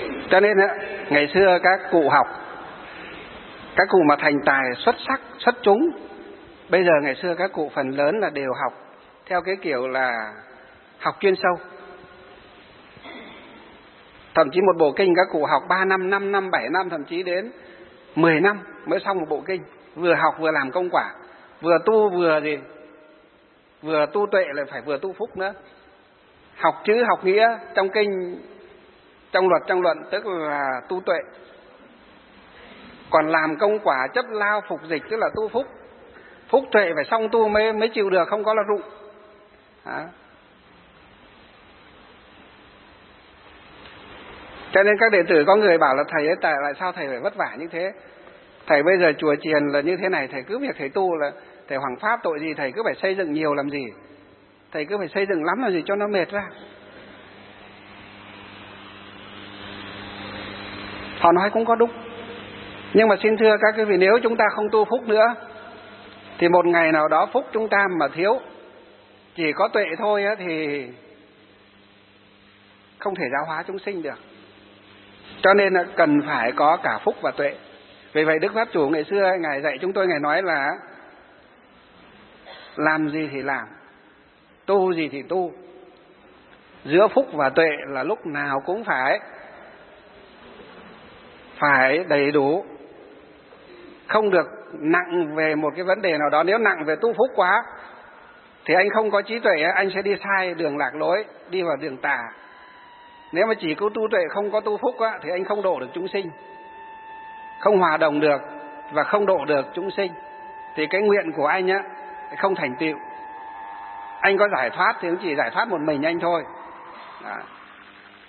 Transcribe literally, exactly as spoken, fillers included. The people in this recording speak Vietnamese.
Cho nên ngày xưa các cụ học, các cụ mà thành tài xuất sắc, xuất chúng. Bây giờ ngày xưa các cụ phần lớn là đều học theo cái kiểu là học chuyên sâu. Thậm chí một bộ kinh các cụ học ba năm, năm năm, bảy năm, thậm chí đến mười năm mới xong một bộ kinh. Vừa học vừa làm công quả, vừa tu vừa gì, vừa tu tuệ lại phải vừa tu phúc nữa. Học chữ học nghĩa trong kinh, trong luật, trong luận tức là tu tuệ. Còn làm công quả chấp lao phục dịch tức là tu phúc. Phúc tuệ phải xong tu mới mới chịu được, không có là rụng. Đó. Cho nên các đệ tử có người bảo là thầy ấy, tại lại sao thầy phải vất vả như thế? Thầy bây giờ chùa chiền là như thế này, thầy cứ việc thầy tu là thầy hoằng pháp tội gì thầy cứ phải xây dựng nhiều làm gì? Thầy cứ phải xây dựng lắm làm gì cho nó mệt ra. Họ nói cũng có đúng. Nhưng mà xin thưa các quý vị, nếu chúng ta không tu phúc nữa thì một ngày nào đó phúc chúng ta mà thiếu, chỉ có tuệ thôi á, thì không thể giáo hóa chúng sinh được. Cho nên là cần phải có cả phúc và tuệ. Vì vậy Đức Pháp Chủ ngày xưa Ngài dạy chúng tôi, Ngài nói là làm gì thì làm, tu gì thì tu, giữa phúc và tuệ là lúc nào cũng phải phải đầy đủ, không được nặng về một cái vấn đề nào đó. Nếu nặng về tu phúc quá thì anh không có trí tuệ, anh sẽ đi sai đường lạc lối, đi vào đường tà. Nếu mà chỉ có tu tuệ không có tu phúc á, thì anh không độ được chúng sinh, không hòa đồng được và không độ được chúng sinh. Thì cái nguyện của anh á không thành tựu. Anh có giải thoát thì cũng chỉ giải thoát một mình anh thôi. Đó.